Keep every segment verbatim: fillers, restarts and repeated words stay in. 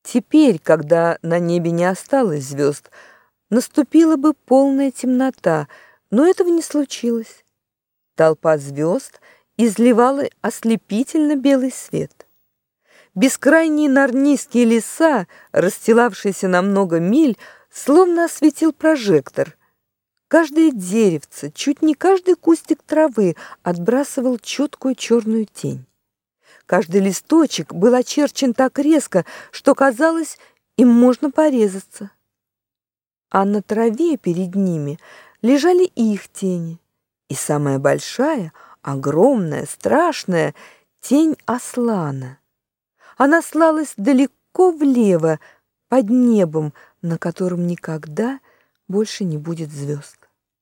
Теперь, когда на небе не осталось звезд, наступила бы полная темнота, но этого не случилось. Толпа звезд изливала ослепительно белый свет. Бескрайние нарнийские леса, расстилавшиеся на много миль, словно осветил прожектор. Каждое деревце, чуть не каждый кустик травы отбрасывал четкую черную тень. Каждый листочек был очерчен так резко, что, казалось, им можно порезаться. А на траве перед ними лежали их тени. И самая большая, огромная, страшная тень Аслана. Она слалась далеко влево, под небом, на котором никогда больше не будет звезд.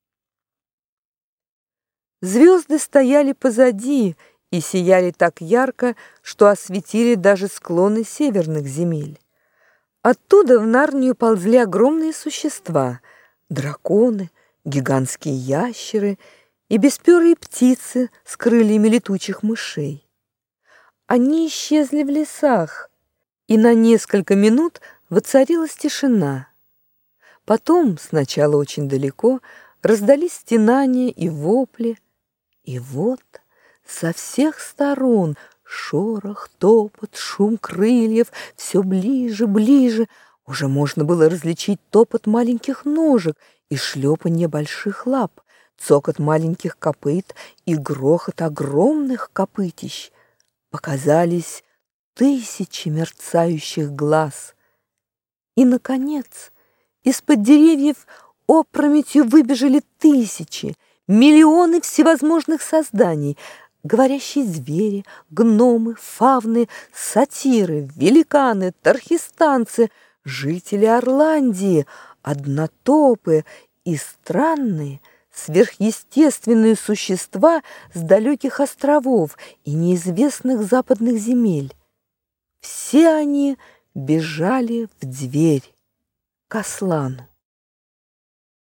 Звезды стояли позади и сияли так ярко, что осветили даже склоны северных земель. Оттуда в Нарнию ползли огромные существа — драконы, гигантские ящеры и бесперые птицы с крыльями летучих мышей. Они исчезли в лесах, и на несколько минут воцарилась тишина. Потом, сначала очень далеко, раздались стенания и вопли, и вот со всех сторон шорох, топот, шум крыльев, все ближе, ближе. Уже можно было различить топот маленьких ножек и шлепанье больших лап, цокот маленьких копыт и грохот огромных копытищ. Показались тысячи мерцающих глаз. И, наконец, из-под деревьев опрометью выбежали тысячи, миллионы всевозможных созданий, говорящие звери, гномы, фавны, сатиры, великаны, тархистанцы, жители Орландии, однотопы и странные, сверхъестественные существа с далеких островов и неизвестных западных земель. Все они бежали в дверь к Аслану.